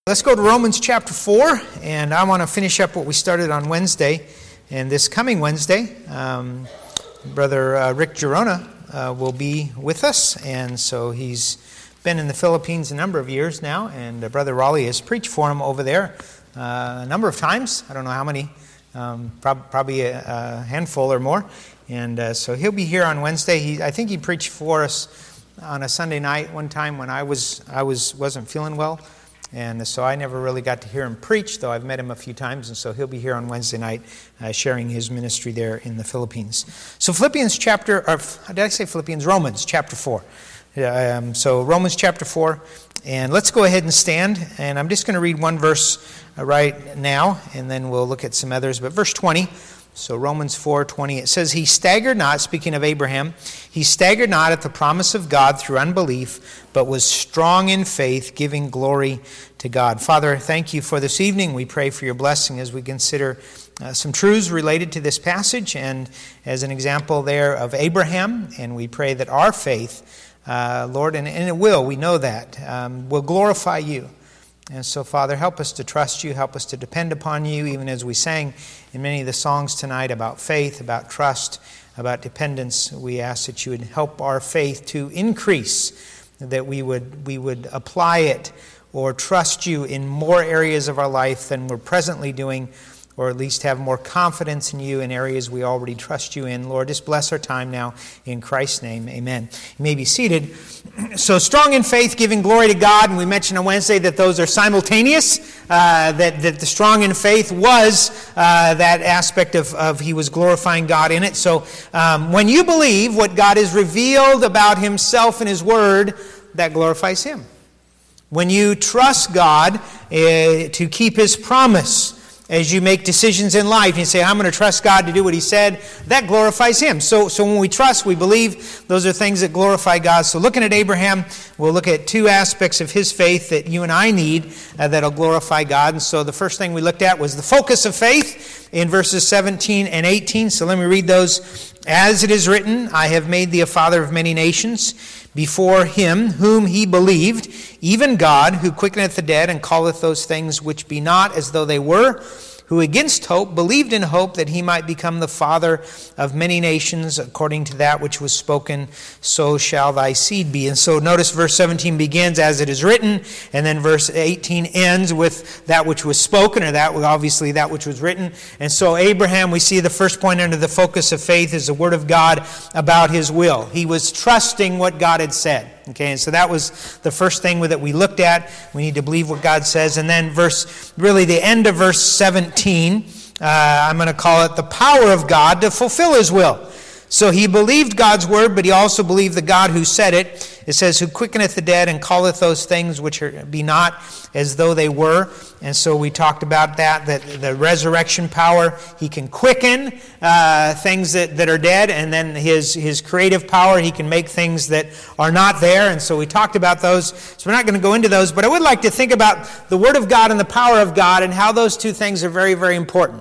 Let's go to Romans chapter 4, and I want to finish up what we started on Wednesday. And this coming Wednesday, Brother Rick Girona will be with us, and so he's been in the Philippines a number of years now, and Brother Raleigh has preached for him over there a number of times. I don't know how many, probably a handful or more. And so he'll be here on Wednesday. I think he preached for us on a Sunday night one time when I wasn't feeling well. And so I never really got to hear him preach, though I've met him a few times, and so he'll be here on Wednesday night sharing his ministry there in the Philippines. So Romans chapter 4. So Romans chapter 4, and let's go ahead and stand, and I'm just going to read one verse right now, and then we'll look at some others. But verse 20, so Romans 4:20, it says, "He staggered not," speaking of Abraham, "he staggered not at the promise of God through unbelief, but was strong in faith, giving glory to God." Father, thank you for this evening. We pray for your blessing as we consider some truths related to this passage, and as an example there of Abraham, and we pray that our faith, Lord, and it will, we know that, will glorify you. And so, Father, help us to trust you, help us to depend upon you, even as we sang in many of the songs tonight about faith, about trust, about dependence. We ask that you would help our faith to increase, that we would apply it or trust you in more areas of our life than we're presently doing, or at least have more confidence in you in areas we already trust you in. Lord, just bless our time now in Christ's name. Amen. You may be seated. So strong in faith, giving glory to God. And we mentioned on Wednesday that those are simultaneous, that the strong in faith was that aspect of he was glorifying God in it. So when you believe what God has revealed about himself in his word, that glorifies him. When you trust God to keep his promise, as you make decisions in life, and you say, I'm going to trust God to do what he said, that glorifies him. So when we trust, we believe, those are things that glorify God. So looking at Abraham, we'll look at two aspects of his faith that you and I need that'll glorify God. And so the first thing we looked at was the focus of faith in verses 17 and 18. So let me read those. "As it is written, I have made thee a father of many nations, before him whom he believed, even God, who quickeneth the dead, and calleth those things which be not as though they were, who against hope believed in hope that he might become the father of many nations, according to that which was spoken, so shall thy seed be." And so notice verse 17 begins, "As it is written," and then verse 18 ends with that which was spoken, or that obviously that which was written. And so Abraham, we see the first point under the focus of faith is the word of God about his will. He was trusting what God had said. Okay, and so that was the first thing that we looked at. We need to believe what God says. And then the end of verse 17, I'm going to call it the power of God to fulfill his will. So he believed God's word, but he also believed the God who said it. It says, "Who quickeneth the dead, and calleth those things which be not as though they were." And so we talked about that the resurrection power, he can quicken things that are dead, and then his creative power, he can make things that are not there. And so we talked about those. So we're not going to go into those, but I would like to think about the word of God and the power of God and how those two things are very, very important.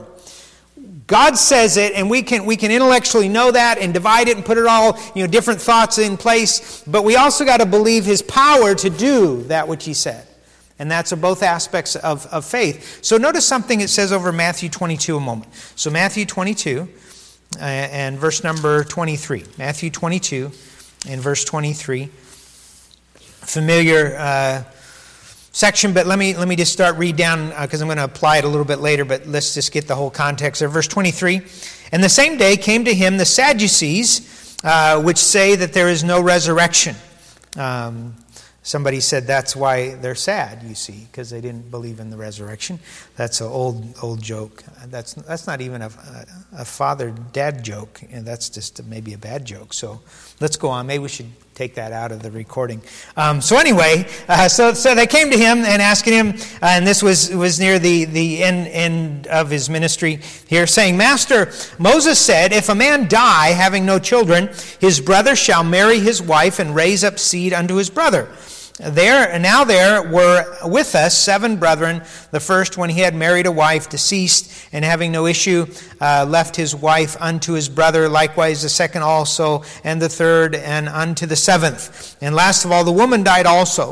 God says it, and we can intellectually know that and divide it and put it all, different thoughts in place. But we also got to believe his power to do that which he said. And that's both aspects of faith. So notice something it says over Matthew 22 a moment. So Matthew 22 and verse number 23. Matthew 22 and verse 23. Familiar section, but let me just read down because I'm going to apply it a little bit later, but let's just get the whole context there. Verse 23, "And the same day came to him the Sadducees, which say that there is no resurrection." Somebody said that's why they're sad, you see, because they didn't believe in the resurrection. That's an old joke. That's not even a father-dad joke, and that's just maybe a bad joke. So let's go on. Maybe we should take that out of the recording. So they came to him and asking him, and this was near the end of his ministry here, saying, "Master, Moses said, if a man die having no children, his brother shall marry his wife and raise up seed unto his brother. There were with us 7 brethren. The first, when he had married a wife, deceased, and having no issue, left his wife unto his brother. Likewise the second also, and the third, and unto the 7th. And last of all, the woman died also.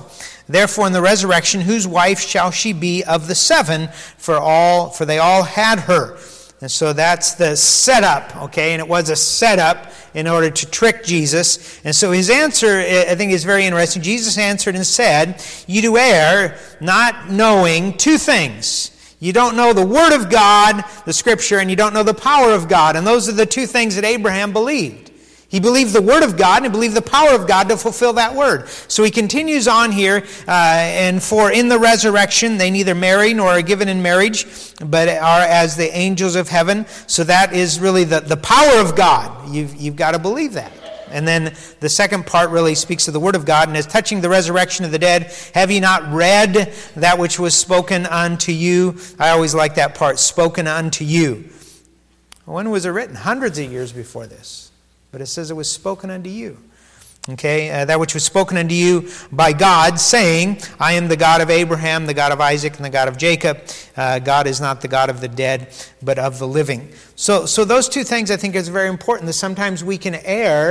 Therefore in the resurrection, whose wife shall she be of the 7? For they all had her. And so that's the setup, okay? And it was a setup in order to trick Jesus. And so his answer, I think, is very interesting. Jesus answered and said, "You do err, not knowing two things. You don't know the Word of God, the Scripture, and you don't know the power of God." And those are the two things that Abraham believed. He believed the Word of God and he believed the power of God to fulfill that Word. So he continues on here, and for in the resurrection they neither marry nor are given in marriage, but are as the angels of heaven. So that is really the power of God. You've got to believe that. And then the second part really speaks of the Word of God. And as touching the resurrection of the dead, have ye not read that which was spoken unto you? I always like that part, spoken unto you. When was it written? Hundreds of years before this. But it says it was spoken unto you. Okay, that which was spoken unto you by God, saying, I am the God of Abraham, the God of Isaac, and the God of Jacob. God is not the God of the dead, but of the living. So those two things I think is very important. That sometimes we can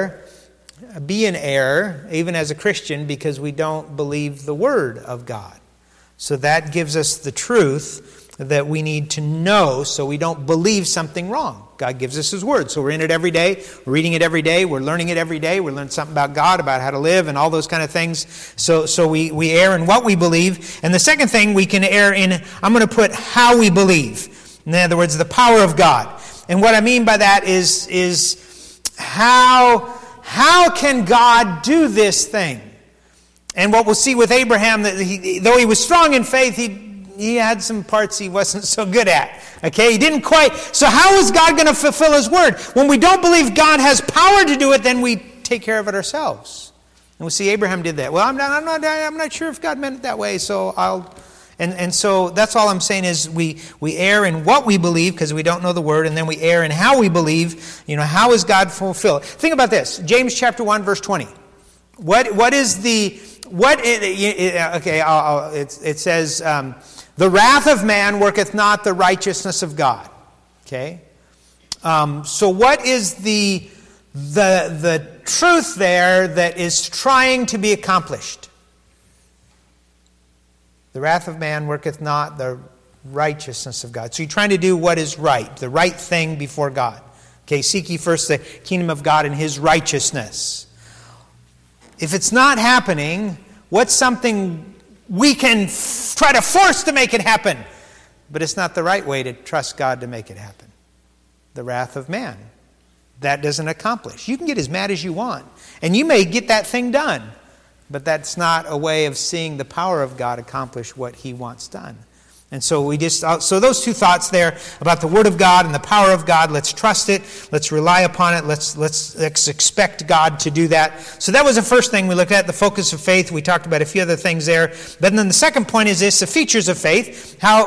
be in error, even as a Christian, because we don't believe the Word of God. So that gives us the truth that we need to know so we don't believe something wrong. God gives us His Word. So we're in it every day. We're reading it every day. We're learning it every day. We learn something about God, about how to live, and all those kind of things. So we err in what we believe. And the second thing we can err in, I'm going to put how we believe. In other words, the power of God. And what I mean by that is how can God do this thing? And what we'll see with Abraham, that though he was strong in faith, he had some parts he wasn't so good at. Okay, he didn't quite. So how is God going to fulfill His Word? When we don't believe God has power to do it, then we take care of it ourselves. And we see Abraham did that. Well, I'm not sure if God meant it that way, so And so that's all I'm saying is we err in what we believe because we don't know the Word, and then we err in how we believe. How is God fulfilled? Think about this. James chapter 1, verse 20. It says, the wrath of man worketh not the righteousness of God. Okay? So what is the truth there that is trying to be accomplished? The wrath of man worketh not the righteousness of God. So you're trying to do what is right, the right thing before God. Okay, seek ye first the kingdom of God and His righteousness. If it's not happening, what's something we can try to force to make it happen? But it's not the right way to trust God to make it happen. The wrath of man. That doesn't accomplish. You can get as mad as you want, and you may get that thing done. But that's not a way of seeing the power of God accomplish what He wants done. And so so those two thoughts there about the Word of God and the power of God, let's trust it, let's rely upon it, let's expect God to do that. So that was the first thing we looked at, the focus of faith. We talked about a few other things there. But then the second point is this, the features of faith, how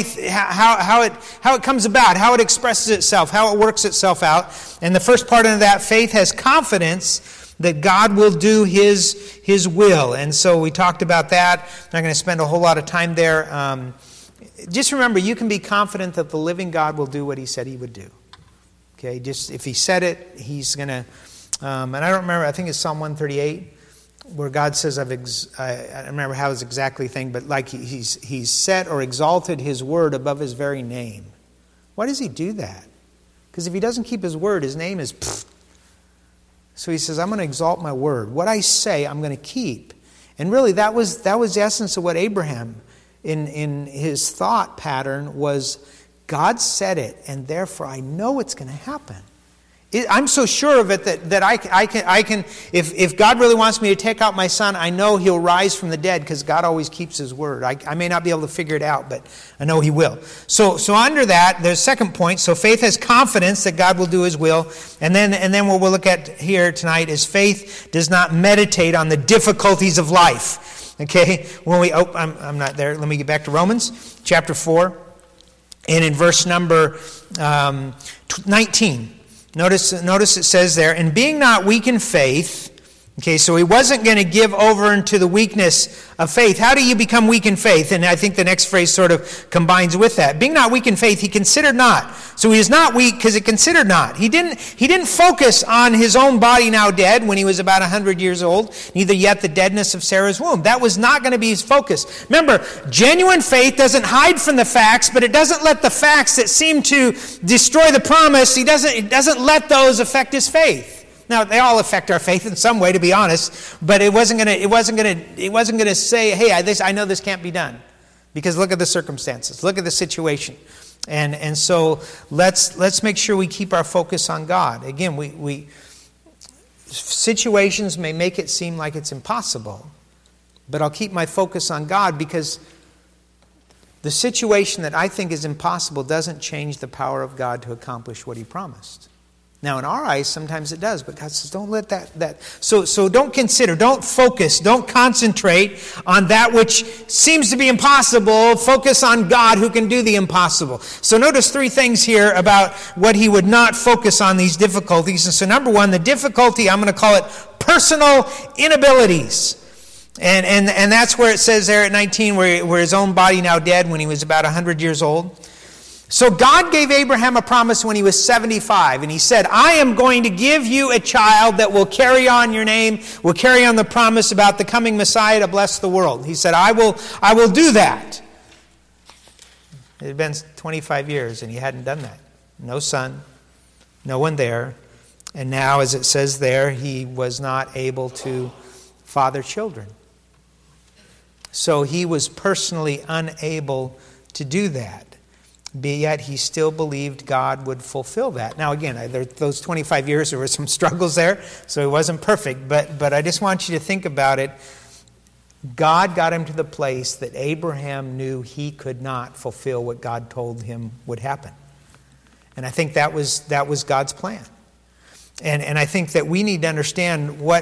it comes about, how it expresses itself, how it works itself out. And the first part of that, faith has confidence that God will do His will. And so we talked about that. I'm not going to spend a whole lot of time there. Just remember, you can be confident that the living God will do what He said He would do. Okay, just if He said it, He's going to... and I don't remember, I think it's Psalm 138, where God says, I don't remember how it's exactly thing, but like He's set or exalted His word above His very name. Why does He do that? Because if He doesn't keep His word, His name is... So He says, I'm going to exalt my word. What I say, I'm going to keep. And really, that was the essence of what Abraham, in his thought pattern, was God said it, and therefore I know it's going to happen. I'm so sure of it that I can if God really wants me to take out my son, I know He'll rise from the dead because God always keeps His word. I may not be able to figure it out, but I know He will. So under that, there's a second point. So faith has confidence that God will do His will. And then what we'll look at here tonight is faith does not meditate on the difficulties of life. Okay? I'm not there. Let me get back to Romans chapter 4. And in verse number 19. Notice it says there, and being not weak in faith, Okay, so he wasn't going to give over into the weakness of faith. How do you become weak in faith? And I think the next phrase sort of combines with that. Being not weak in faith, he considered not. So he is not weak because he considered not. He didn't focus on his own body now dead when he was about 100 years old, neither yet the deadness of Sarah's womb. That was not going to be his focus. Remember, genuine faith doesn't hide from the facts, but it doesn't let the facts that seem to destroy the promise, it doesn't let those affect his faith. Now, they all affect our faith in some way, to be honest, but it wasn't going to say, hey, I know this can't be done, because look at the circumstances, look at the situation, and so let's make sure we keep our focus on God. Again, we situations may make it seem like it's impossible, but I'll keep my focus on God, because the situation that I think is impossible doesn't change the power of God to accomplish what He promised. Now, in our eyes, sometimes it does, but God says, don't let that. So don't consider, don't focus, don't concentrate on that which seems to be impossible. Focus on God who can do the impossible. So notice three things here about what he would not focus on, these difficulties. And so number one, the difficulty, I'm going to call it personal inabilities. And that's where it says there at 19, where his own body now dead when he was about 100 years old. So God gave Abraham a promise when he was 75, and he said, I am going to give you a child that will carry on your name, will carry on the promise about the coming Messiah to bless the world. He said, I will do that. It had been 25 years, and he hadn't done that. No son, no one there. And now, as it says there, he was not able to father children. So he was personally unable to do that. Yet he still believed God would fulfill that. Now again, those 25 years, there were some struggles there, so he wasn't perfect. But I just want you to think about it. God got him to the place that Abraham knew he could not fulfill what God told him would happen. And I think that was God's plan. And I think that we need to understand what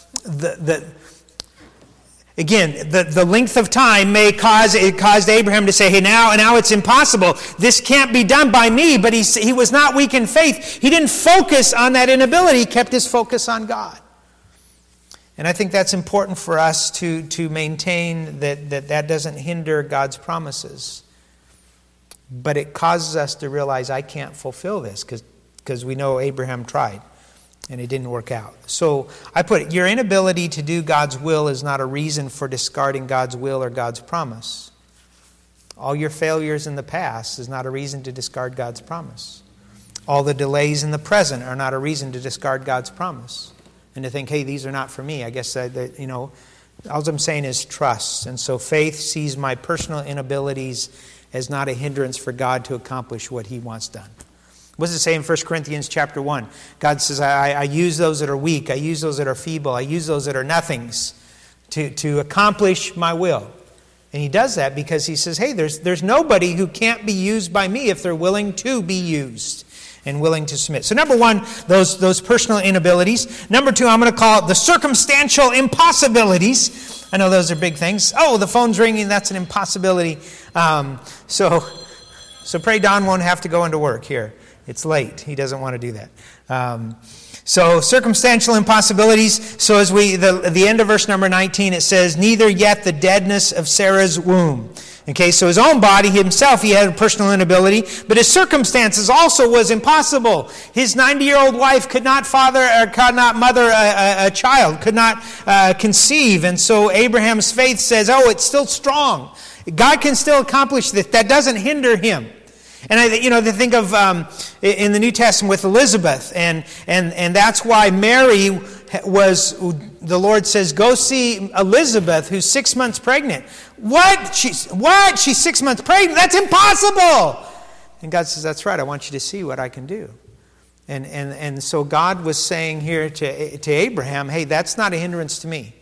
Again, the length of time caused Abraham to say, hey, now it's impossible. This can't be done by me. But he was not weak in faith. He didn't focus on that inability. He kept his focus on God. And I think that's important for us to maintain that doesn't hinder God's promises. But it causes us to realize I can't fulfill this because we know Abraham tried. And it didn't work out. So I put it, your inability to do God's will is not a reason for discarding God's will or God's promise. All your failures in the past is not a reason to discard God's promise. All the delays in the present are not a reason to discard God's promise. And to think, hey, these are not for me. I guess, all I'm saying is trust. And so faith sees my personal inabilities as not a hindrance for God to accomplish what He wants done. What does it say in 1 Corinthians chapter 1? God says, I use those that are weak. I use those that are feeble. I use those that are nothings to accomplish my will. And He does that because He says, hey, there's nobody who can't be used by me if they're willing to be used and willing to submit. So number one, those personal inabilities. Number two, I'm going to call it the circumstantial impossibilities. I know those are big things. Oh, the phone's ringing. That's an impossibility. So pray Don won't have to go into work here. It's late. He doesn't want to do that. So circumstantial impossibilities. So as the end of verse number 19, it says, neither yet the deadness of Sarah's womb. Okay, so his own body, himself, he had a personal inability, but his circumstances also was impossible. His 90-year-old wife could not mother a child, could not conceive. And so Abraham's faith says, it's still strong. God can still accomplish this. That doesn't hinder him. And they think of in the New Testament with Elizabeth, and that's why Mary was. The Lord says, "Go see Elizabeth, who's 6 months pregnant." What? She's 6 months pregnant? That's impossible. And God says, "That's right. I want you to see what I can do." And so God was saying here to Abraham, "Hey, that's not a hindrance to me."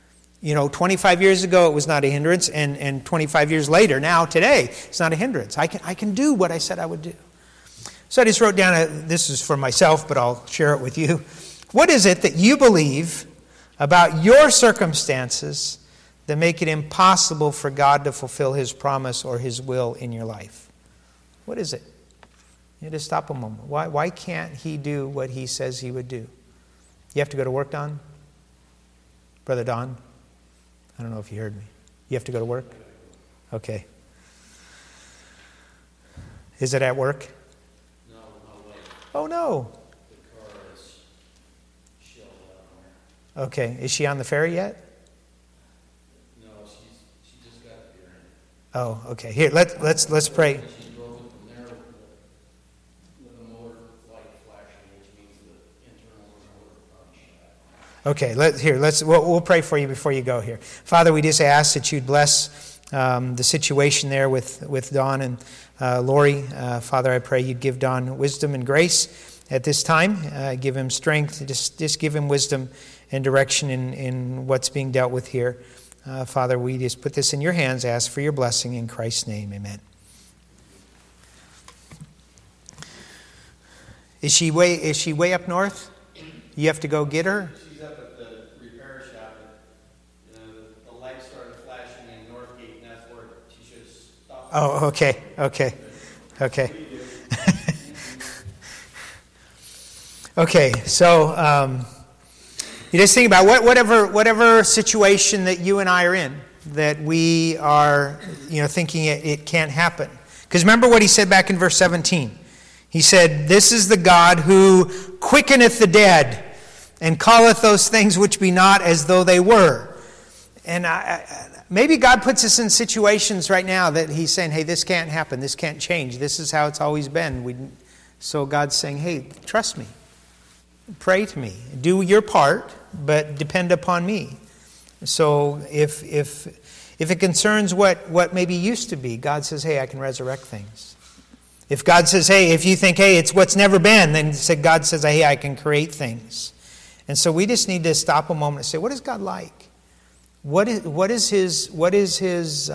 25 years ago, it was not a hindrance, and 25 years later, now, today, it's not a hindrance. I can do what I said I would do. So I just wrote down, this is for myself, but I'll share it with you. What is it that you believe about your circumstances that make it impossible for God to fulfill His promise or His will in your life? What is it? You just stop a moment. Why can't He do what He says He would do? You have to go to work, Don? Brother Don? I don't know if you heard me. You have to go to work? Okay. Is it at work? No, my wife. Oh, no. The car is shelled out on her. Okay. Is she on the ferry yet? No, she just got here. Oh, okay. Here, let's pray. She drove it from there with the motor light flashing, which means the internal motor punch. Okay, we'll pray for you before you go here. Father, we just ask that you'd bless the situation there with Don and Lori. Father, I pray you'd give Don wisdom and grace at this time. Give him strength. Just give him wisdom and direction in what's being dealt with here. Father, we just put this in your hands. Ask for your blessing in Christ's name. Amen. Is she way up north? You have to go get her? She's up at the repair shop. The light started flashing in Northgate, and that's where she should stop. Oh, okay. Okay, so you just think about whatever situation that you and I are in, that we are, thinking it can't happen. Because remember what he said back in verse 17. He said, "This is the God who quickeneth the dead, and calleth those things which be not as though they were." And maybe God puts us in situations right now that he's saying, hey, this can't happen, this can't change, this is how it's always been. So God's saying, hey, trust me. Pray to me. Do your part, but depend upon me. So if it concerns what maybe used to be, God says, hey, I can resurrect things. If God says, hey, if you think, hey, it's what's never been, then God says, hey, I can create things. And so we just need to stop a moment and say, what is God like? What is his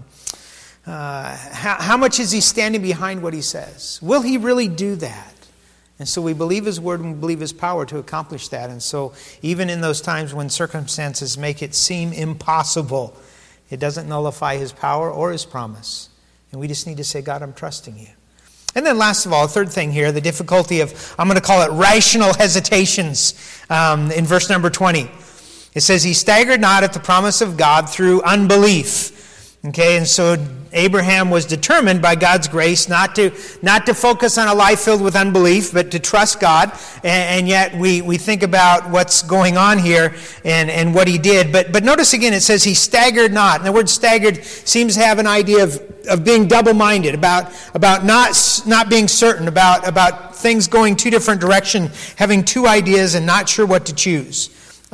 how much is he standing behind what he says? Will he really do that? And so we believe his word and we believe his power to accomplish that. And so even in those times when circumstances make it seem impossible, it doesn't nullify his power or his promise. And we just need to say, God, I'm trusting you. And then last of all, third thing here, the difficulty of, I'm going to call it rational hesitations in verse number 20. It says, he staggered not at the promise of God through unbelief. Okay, and so Abraham was determined by God's grace not to focus on a life filled with unbelief, but to trust God. And yet we think about what's going on here and what he did. But notice again, it says he staggered not. And the word staggered seems to have an idea of being double-minded, about not being certain, about things going two different directions, having two ideas and not sure what to choose.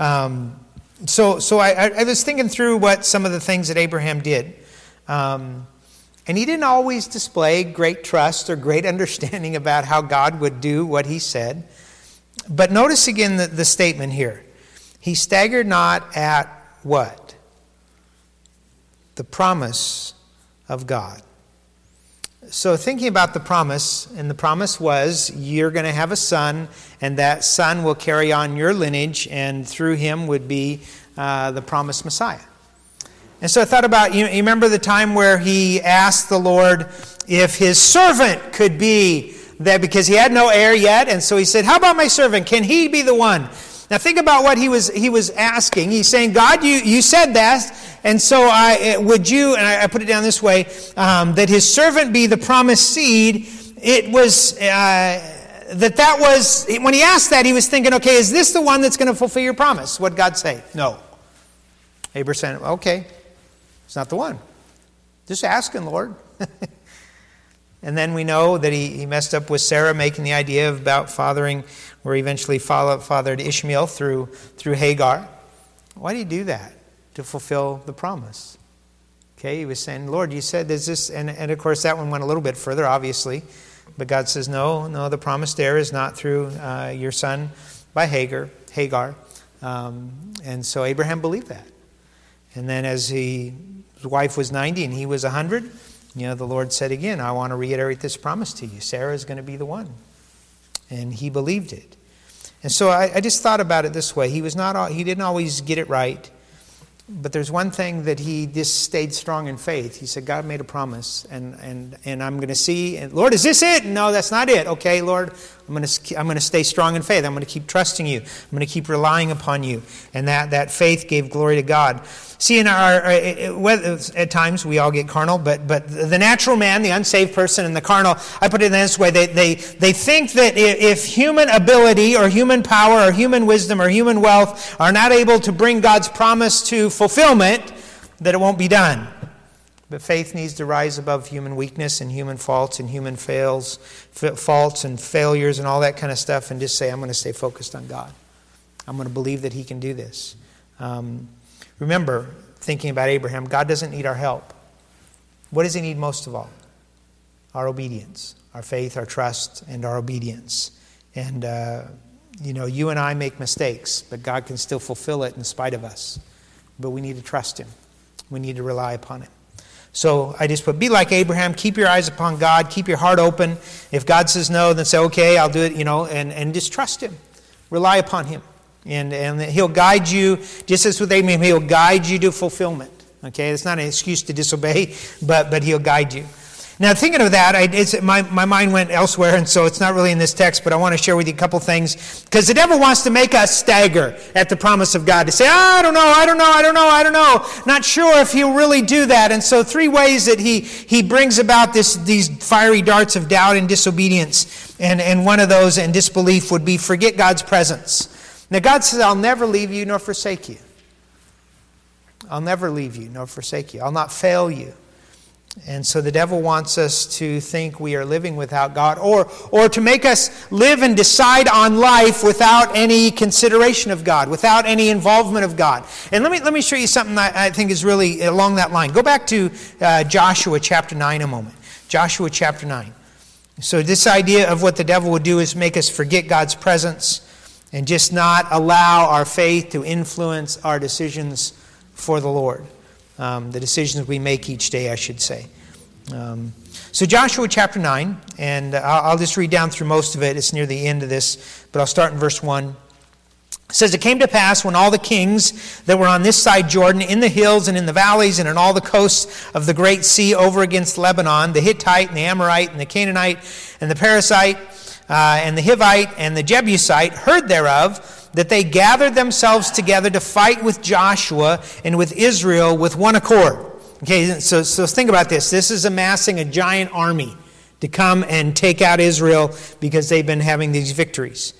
So I was thinking through what some of the things that Abraham did. And he didn't always display great trust or great understanding about how God would do what he said. But notice again the statement here. He staggered not at what? The promise of God. So thinking about the promise, and the promise was, you're going to have a son, and that son will carry on your lineage, and through him would be the promised Messiah. And so I thought about, you remember the time where he asked the Lord if his servant could be that, because he had no heir yet, and so he said, how about my servant? Can he be the one? Now think about what he was asking. He's saying, God, you said that, and so I put it down this way, that his servant be the promised seed. It was that was, when he asked that, he was thinking, okay, is this the one that's going to fulfill your promise? What'd God say? No. Abraham said, okay, it's not the one. Just asking, Lord. And then we know that he messed up with Sarah, making the idea about fathering, where he eventually fathered Ishmael through Hagar. Why did he do that? To fulfill the promise. Okay, he was saying, Lord, you said there's this, and of course that one went a little bit further, obviously. But God says, no, the promised heir is not through your son by Hagar. And so Abraham believed that. And then as his wife was 90 and he was 100, the Lord said again, I want to reiterate this promise to you. Sarah is going to be the one. And he believed it. And so I just thought about it this way. He didn't always get it right. But there's one thing that he just stayed strong in faith. He said, God made a promise, and I'm going to see. And Lord, is this it? No, that's not it. Okay, Lord, I'm going to stay strong in faith. I'm going to keep trusting you. I'm going to keep relying upon you. And that faith gave glory to God. See, at times we all get carnal, but the natural man, the unsaved person, and the carnal, I put it in this way, they think that if human ability or human power or human wisdom or human wealth are not able to bring God's promise to fulfillment, that it won't be done. But faith needs to rise above human weakness and human faults and human faults and failures and all that kind of stuff, and just say, I'm going to stay focused on God. I'm going to believe that he can do this. Remember, thinking about Abraham, God doesn't need our help. What does he need most of all? Our obedience, our faith, our trust, and our obedience. And, you and I make mistakes, but God can still fulfill it in spite of us. But we need to trust him. We need to rely upon him. So I just put, be like Abraham, keep your eyes upon God, keep your heart open. If God says no, then say, okay, I'll do it, and just trust him. Rely upon him. And he'll guide you, just as with Abraham, he'll guide you to fulfillment. Okay, it's not an excuse to disobey, but he'll guide you. Now, thinking of that, my mind went elsewhere, and so it's not really in this text, but I want to share with you a couple things. Because the devil wants to make us stagger at the promise of God, to say, I don't know. Not sure if he'll really do that. And so 3 ways that he brings about these fiery darts of doubt and disobedience. And one of those, and disbelief, would be forget God's presence. Now, God says, I'll never leave you nor forsake you. I'll never leave you nor forsake you. I'll not fail you. And so the devil wants us to think we are living without God, or to make us live and decide on life without any consideration of God, without any involvement of God. And let me show you something that I think is really along that line. Go back to Joshua chapter 9 a moment. Joshua chapter 9. So this idea of what the devil would do is make us forget God's presence and just not allow our faith to influence our decisions for the Lord. The decisions we make each day, I should say. So Joshua chapter 9, and I'll just read down through most of it. It's near the end of this, but I'll start in verse 1. It says, it came to pass when all the kings that were on this side Jordan, in the hills and in the valleys and in all the coasts of the great sea over against Lebanon, the Hittite and the Amorite and the Canaanite and the Perizzite and the Hivite and the Jebusite heard thereof, that they gathered themselves together to fight with Joshua and with Israel with one accord. Okay, so think about this. This is amassing a giant army to come and take out Israel because they've been having these victories.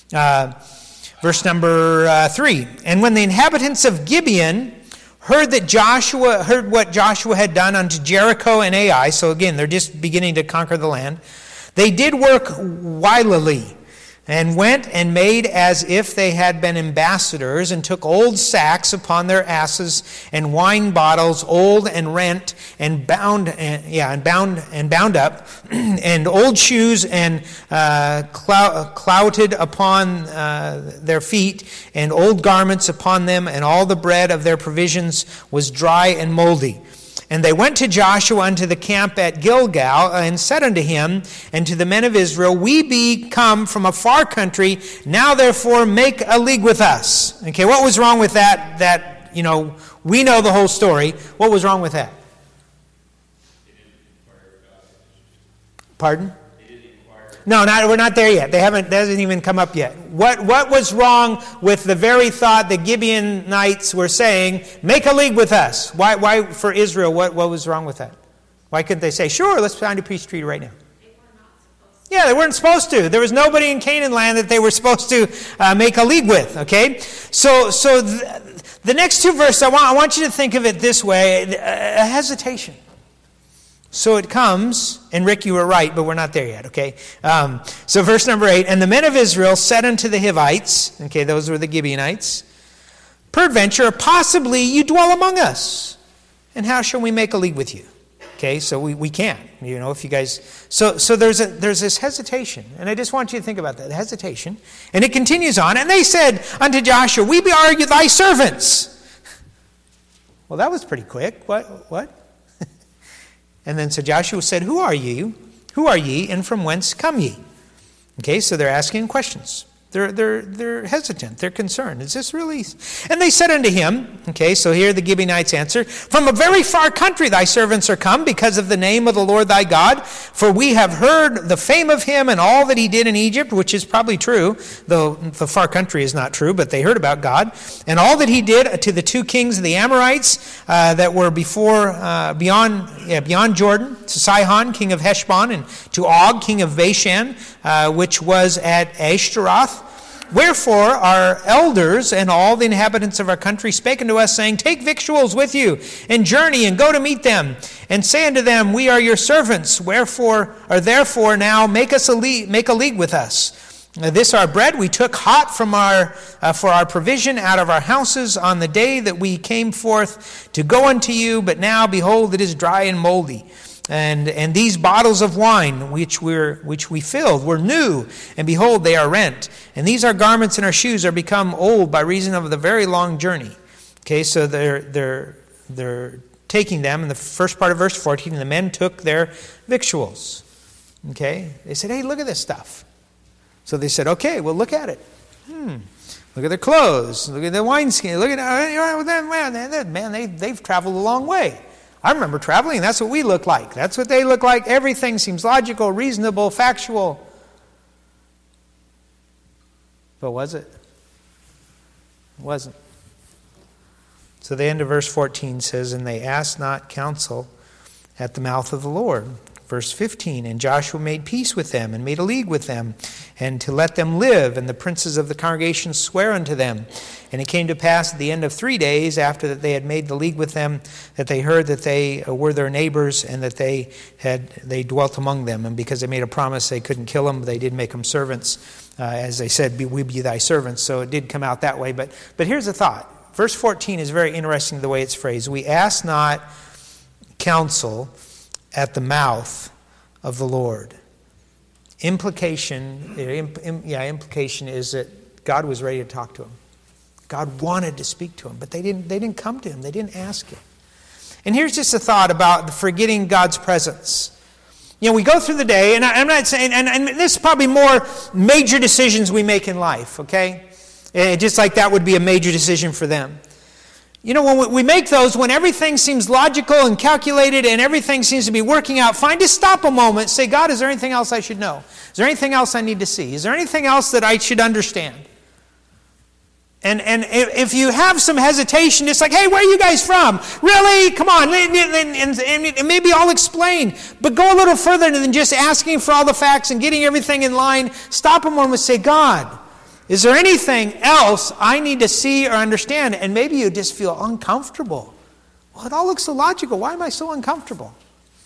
Verse number 3. And when the inhabitants of Gibeon heard what Joshua had done unto Jericho and Ai, so again, they're just beginning to conquer the land, they did work wilily, and went and made as if they had been ambassadors, and took old sacks upon their asses, and wine bottles old and rent, and bound up, and old shoes and clouted upon their feet, and old garments upon them, and all the bread of their provisions was dry and moldy. And they went to Joshua unto the camp at Gilgal, and said unto him and to the men of Israel, we be come from a far country, now therefore make a league with us. Okay, what was wrong with that? We know the whole story. What was wrong with that? Pardon? No, we're not there yet. That hasn't even come up yet. What was wrong with the very thought the Gibeonites were saying, make a league with us? Why for Israel, what was wrong with that? Why couldn't they say, sure, let's sign a peace treaty right now? Yeah, they weren't supposed to. There was nobody in Canaan land that they were supposed to make a league with, okay? So the next 2 verses, I want you to think of it this way, a hesitation. So it comes, and Rick, you were right, but we're not there yet, okay? So verse number 8, and the men of Israel said unto the Hivites, okay, those were the Gibeonites, peradventure, possibly you dwell among us, and how shall we make a league with you? Okay, so we can't, if you guys... So there's this hesitation, and I just want you to think about that, hesitation. And it continues on, and they said unto Joshua, we are thy servants. Well, that was pretty quick. What? And then so Joshua said, Who are ye, and from whence come ye? Okay, so they're asking questions. They're hesitant. They're concerned. Is this really? And they said unto him, okay, so here the Gibeonites answer, from a very far country thy servants are come because of the name of the Lord thy God. For we have heard the fame of him and all that he did in Egypt, which is probably true, though the far country is not true, but they heard about God. And all that he did to the two kings of the Amorites that were beyond Jordan, to Sihon, king of Heshbon, and to Og, king of Bashan, which was at Ashtaroth. Wherefore our elders and all the inhabitants of our country spake unto us, saying, take victuals with you, and journey, and go to meet them, and say unto them, we are your servants. Therefore now make a league with us. This our bread we took hot from for our provision out of our houses on the day that we came forth to go unto you, but now behold, it is dry and moldy. And these bottles of wine which we filled were new, and behold, they are rent. And these our garments and our shoes are become old by reason of the very long journey. Okay, so they're taking them in the first part of verse 14, and the men took their victuals. Okay, they said, hey, look at this stuff. So they said, okay, well, look at it. Look at their clothes. Look at their wineskin. Look at man, they've traveled a long way. I remember traveling. That's what we look like. That's what they look like. Everything seems logical, reasonable, factual. But was it? It wasn't. So the end of verse 14 says, and they asked not counsel at the mouth of the Lord. Verse 15, and Joshua made peace with them, and made a league with them, and to let them live. And the princes of the congregation swear unto them. And it came to pass at the end of 3 days, after that they had made the league with them, that they heard that they were their neighbors, and that they dwelt among them. And because they made a promise, they couldn't kill them. They did make them servants, as they said, we be thy servants. So it did come out that way. But here's the thought. Verse 14 is very interesting the way it's phrased. We ask not counsel at the mouth of the Lord. Implication is that God was ready to talk to him. God wanted to speak to him, but they didn't come to him. They didn't ask him. And here's just a thought about forgetting God's presence. You know, we go through the day, and I'm not saying, and this is probably more major decisions we make in life, okay? Just like that would be a major decision for them. You know, when we make those, when everything seems logical and calculated and everything seems to be working out, find to stop a moment, say, God, is there anything else I should know? Is there anything else I need to see? Is there anything else that I should understand? And if you have some hesitation, it's like, hey, where are you guys from? Really? Come on. And maybe I'll explain. But go a little further than just asking for all the facts and getting everything in line. Stop a moment and say, God, is there anything else I need to see or understand? And maybe you just feel uncomfortable. Well, it all looks so logical. Why am I so uncomfortable?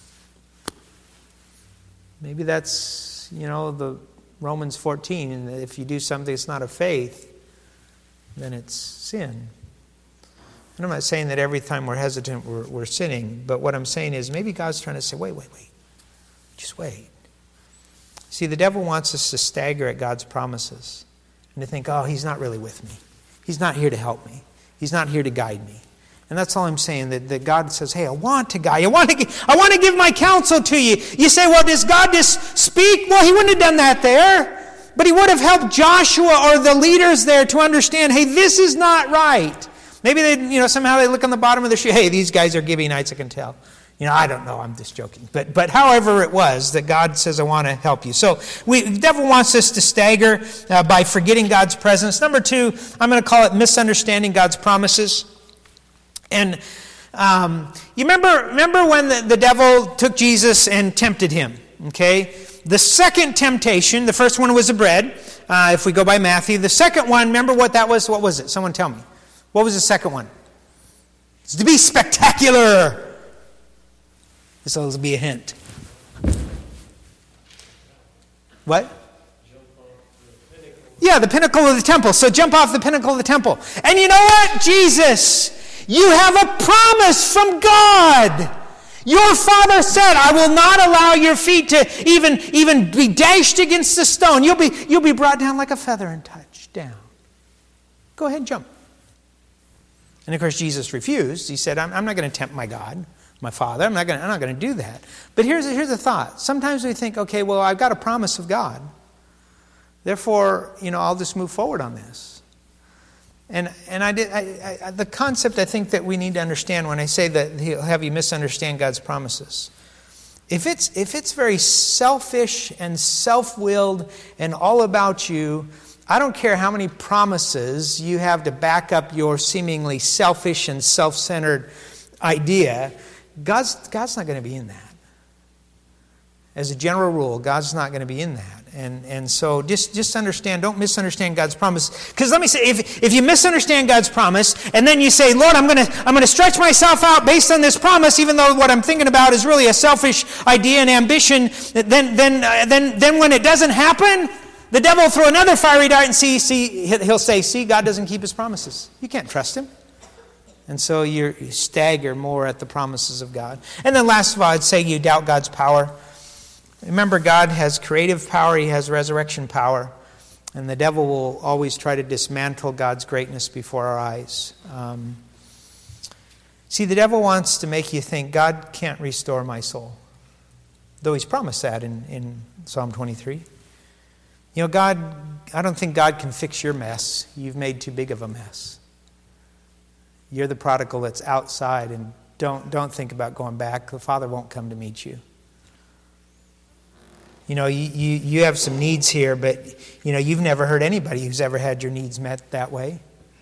Maybe that's, the Romans 14. And if you do something that's not of faith, then it's sin. And I'm not saying that every time we're hesitant, we're sinning. But what I'm saying is maybe God's trying to say, wait. Just wait. See, the devil wants us to stagger at God's promises. And to think, oh, he's not really with me. He's not here to help me. He's not here to guide me. And that's all I'm saying, that God says, hey, I want to guide you. I want to give my counsel to you. You say, well, does God just speak? Well, he wouldn't have done that there. But he would have helped Joshua or the leaders there to understand, hey, this is not right. Maybe somehow they look on the bottom of their shoe, hey, these guys are Gibeonites, I can tell. I don't know, I'm just joking. But however it was, that God says, I want to help you. So the devil wants us to stagger by forgetting God's presence. Number 2, I'm going to call it misunderstanding God's promises. And you remember when the devil took Jesus and tempted him, okay? The second temptation, the first one was the bread, if we go by Matthew. The second one, remember what that was? What was it? Someone tell me. What was the second one? It's to be spectacular. This will be a hint. What? Yeah, the pinnacle of the temple. So jump off the pinnacle of the temple. And you know what? Jesus, you have a promise from God. Your Father said, I will not allow your feet to even be dashed against the stone. You'll be brought down like a feather and touched down. Go ahead and jump. And of course, Jesus refused. He said, I'm not going to tempt my God, my Father. I'm not going to do that. But here's the thought. Sometimes we think, okay, well, I've got a promise of God. Therefore, I'll just move forward on this. And the concept I think that we need to understand when I say that he'll have you misunderstand God's promises. If it's very selfish and self-willed and all about you, I don't care how many promises you have to back up your seemingly selfish and self-centered idea, God's not going to be in that. As a general rule, God's not going to be in that. And so just understand, don't misunderstand God's promise. Because let me say, if you misunderstand God's promise, and then you say, Lord, I'm going to stretch myself out based on this promise, even though what I'm thinking about is really a selfish idea and ambition, then when it doesn't happen, the devil will throw another fiery dart and he'll say, God doesn't keep his promises. You can't trust him. And so you stagger more at the promises of God. And then last of all, I'd say you doubt God's power. Remember, God has creative power, he has resurrection power, and the devil will always try to dismantle God's greatness before our eyes. See, the devil wants to make you think God can't restore my soul, though he's promised that in Psalm 23. God, I don't think God can fix your mess. You've made too big of a mess. You're the prodigal that's outside, and don't think about going back. The Father won't come to meet you. You have some needs here, but, you've never heard anybody who's ever had your needs met that way.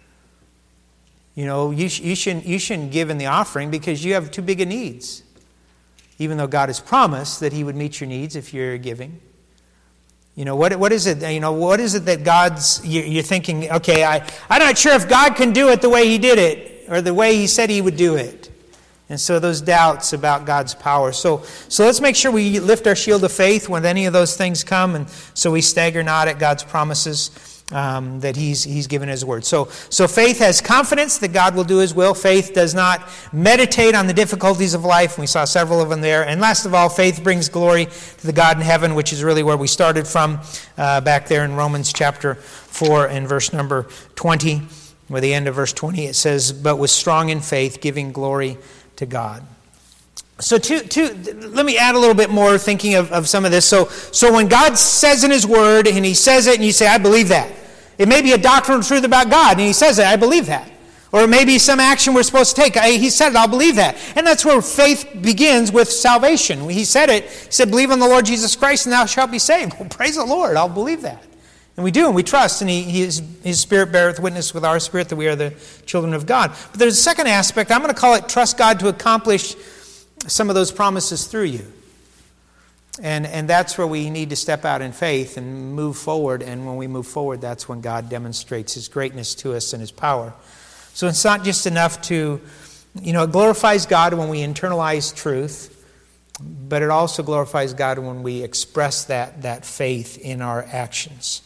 You shouldn't give in the offering because you have too big of needs. Even though God has promised that he would meet your needs if you're giving. What is it? What is it that you're thinking, okay, I'm not sure if God can do it the way he did it or the way he said he would do it. And so those doubts about God's power. So let's make sure we lift our shield of faith when any of those things come, and so we stagger not at God's promises that he's given his word. So faith has confidence that God will do his will. Faith does not meditate on the difficulties of life. We saw several of them there. And last of all, faith brings glory to the God in heaven, which is really where we started from back there in Romans chapter 4 and verse number 20. Where the end of verse 20 it says, but was strong in faith, giving glory to God. So let me add a little bit more thinking of some of this. So when God says in his word, and he says it, and you say, I believe that. It may be a doctrinal truth about God, and he says it, I believe that. Or it may be some action we're supposed to take. He said it, I'll believe that. And that's where faith begins with salvation. He said it. He said, believe on the Lord Jesus Christ, and thou shalt be saved. Well, praise the Lord, I'll believe that. And we do, and we trust, and his Spirit beareth witness with our spirit that we are the children of God. But there's a second aspect. I'm going to call it trust God to accomplish some of those promises through you. And that's where we need to step out in faith and move forward. And when we move forward, that's when God demonstrates his greatness to us and his power. So it's not just enough to, it glorifies God when we internalize truth, but it also glorifies God when we express that faith in our actions.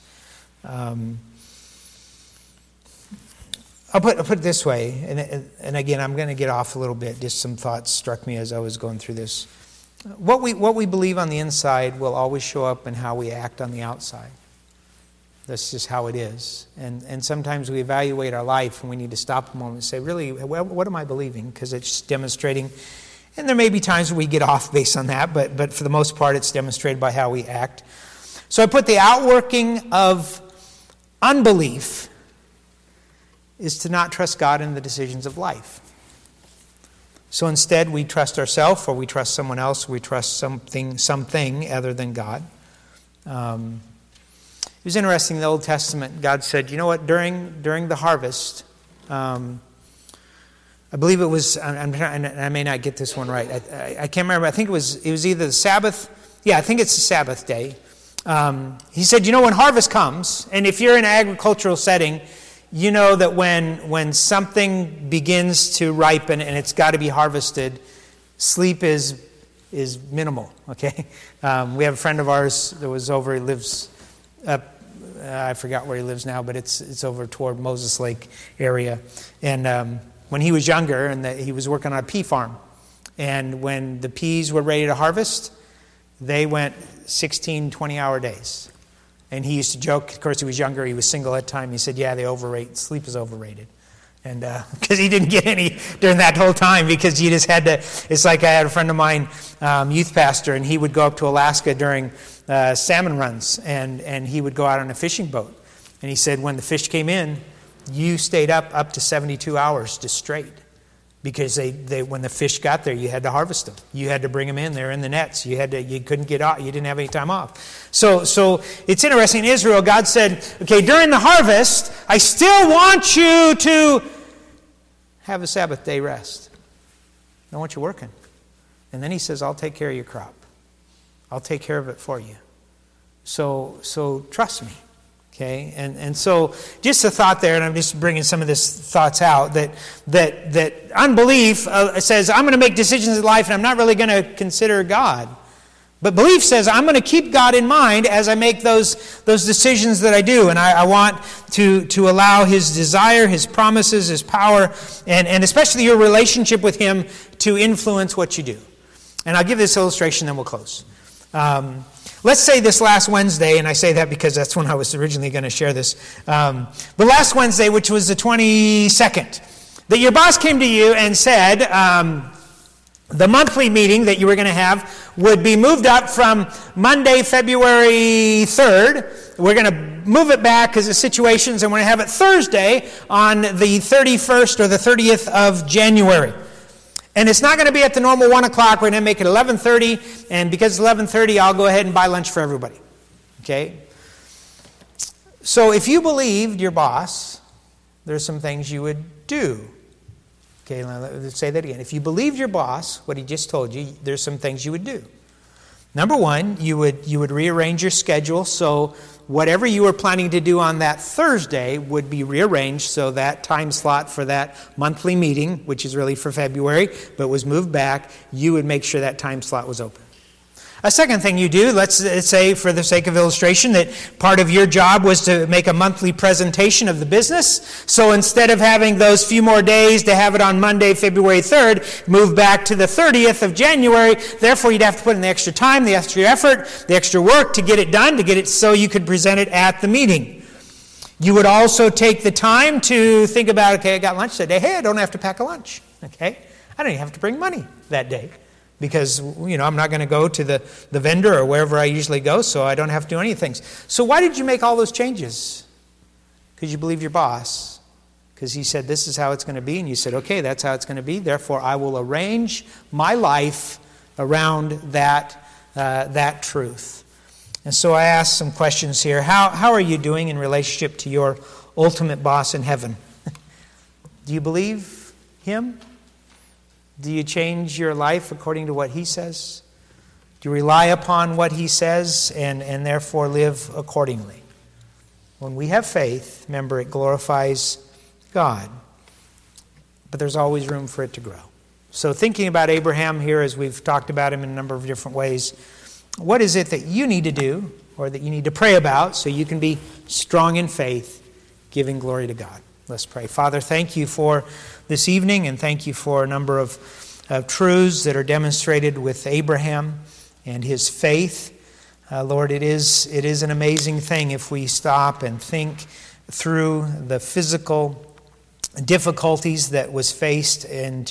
I'll put it this way, and again, I'm going to get off a little bit. Just some thoughts struck me as I was going through this. What we believe on the inside will always show up in how we act on the outside. That's just how it is. And sometimes we evaluate our life, and we need to stop a moment and say, really, what am I believing? Because it's demonstrating, and there may be times where we get off based on that, but for the most part, it's demonstrated by how we act. So I put the outworking of unbelief is to not trust God in the decisions of life. So instead, we trust ourselves, or we trust someone else, or we trust something other than God. It was interesting in the Old Testament, God said, you know what, during the harvest, I believe it was, I may not get this one right, I can't remember, I think it was either the Sabbath, I think it's the Sabbath day. He said, when harvest comes, and if you're in an agricultural setting, you know that when something begins to ripen and it's got to be harvested, sleep is minimal, okay? We have a friend of ours that was over, he lives up, I forgot where he lives now, but it's over toward Moses Lake area. And when he was younger, and he was working on a pea farm, and when the peas were ready to harvest, they went 16, 20-hour days. And he used to joke, of course he was younger, he was single at the time, he said, they overrate, sleep is overrated. And because he didn't get any during that whole time, because you just had to, it's like I had a friend of mine, youth pastor, and he would go up to Alaska during salmon runs, and he would go out on a fishing boat. And he said when the fish came in, you stayed up to 72 hours just straight. Because they when the fish got there, you had to harvest them. You had to bring them in. They're in the nets. You couldn't get out. You didn't have any time off. So it's interesting. In Israel, God said, okay, during the harvest, I still want you to have a Sabbath day rest. I don't want you working. And then he says, I'll take care of your crop. I'll take care of it for you. So trust me. Okay, and so just a thought there, and I'm just bringing some of this thoughts out, that unbelief says, I'm going to make decisions in life and I'm not really going to consider God. But belief says, I'm going to keep God in mind as I make those decisions that I do. And I want to allow His desire, His promises, His power, and especially your relationship with Him to influence what you do. And I'll give this illustration, then we'll close. Let's say this last Wednesday, and I say that because that's when I was originally going to share this. But last Wednesday, which was the 22nd, that your boss came to you and said the monthly meeting that you were going to have would be moved up from Monday, February 3rd. We're going to move it back because of situations, and we're going to have it Thursday on the 31st or the 30th of January. And it's not going to be at the normal 1 o'clock. We're going to make it 11:30. And because it's 11:30, I'll go ahead and buy lunch for everybody. Okay? So if you believed your boss, there's some things you would do. Okay, let's say that again. If you believed your boss, what he just told you, there's some things you would do. Number one, you would rearrange your schedule so whatever you were planning to do on that Thursday would be rearranged so that time slot for that monthly meeting, which is really for February, but was moved back, you would make sure that time slot was open. A second thing you do, let's say for the sake of illustration, that part of your job was to make a monthly presentation of the business. So instead of having those few more days to have it on Monday, February 3rd, move back to the 30th of January. Therefore, you'd have to put in the extra time, the extra effort, the extra work to get it done, to get it so you could present it at the meeting. You would also take the time to think about, okay, I got lunch that day. Hey, I don't have to pack a lunch. Okay? I don't even have to bring money that day. Because, I'm not going to go to the vendor or wherever I usually go, so I don't have to do any things. So why did you make all those changes? Because you believe your boss. Because he said, this is how it's going to be. And you said, okay, that's how it's going to be. Therefore, I will arrange my life around that truth. And so I asked some questions here. How are you doing in relationship to your ultimate boss in heaven? Do you believe him? Do you change your life according to what he says? Do you rely upon what he says and therefore live accordingly? When we have faith, remember, it glorifies God. But there's always room for it to grow. So thinking about Abraham here, as we've talked about him in a number of different ways, what is it that you need to do or that you need to pray about so you can be strong in faith, giving glory to God? Let's pray. Father, thank you for this evening, and thank you for a number of truths that are demonstrated with Abraham and his faith. Lord, it is an amazing thing if we stop and think through the physical difficulties that was faced and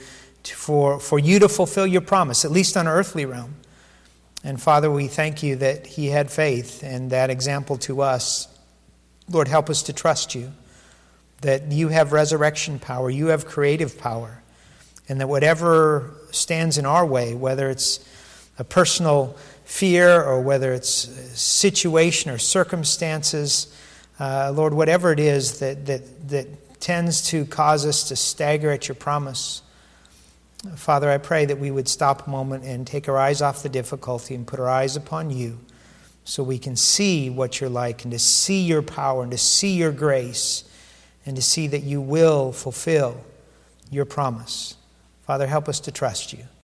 for you to fulfill your promise, at least on an earthly realm. And Father, we thank you that he had faith and that example to us. Lord, help us to trust you, that you have resurrection power, you have creative power, and that whatever stands in our way, whether it's a personal fear or whether it's a situation or circumstances, Lord, whatever it is that tends to cause us to stagger at your promise, Father, I pray that we would stop a moment and take our eyes off the difficulty and put our eyes upon you so we can see what you're like and to see your power and to see your grace and to see that you will fulfill your promise. Father, help us to trust you.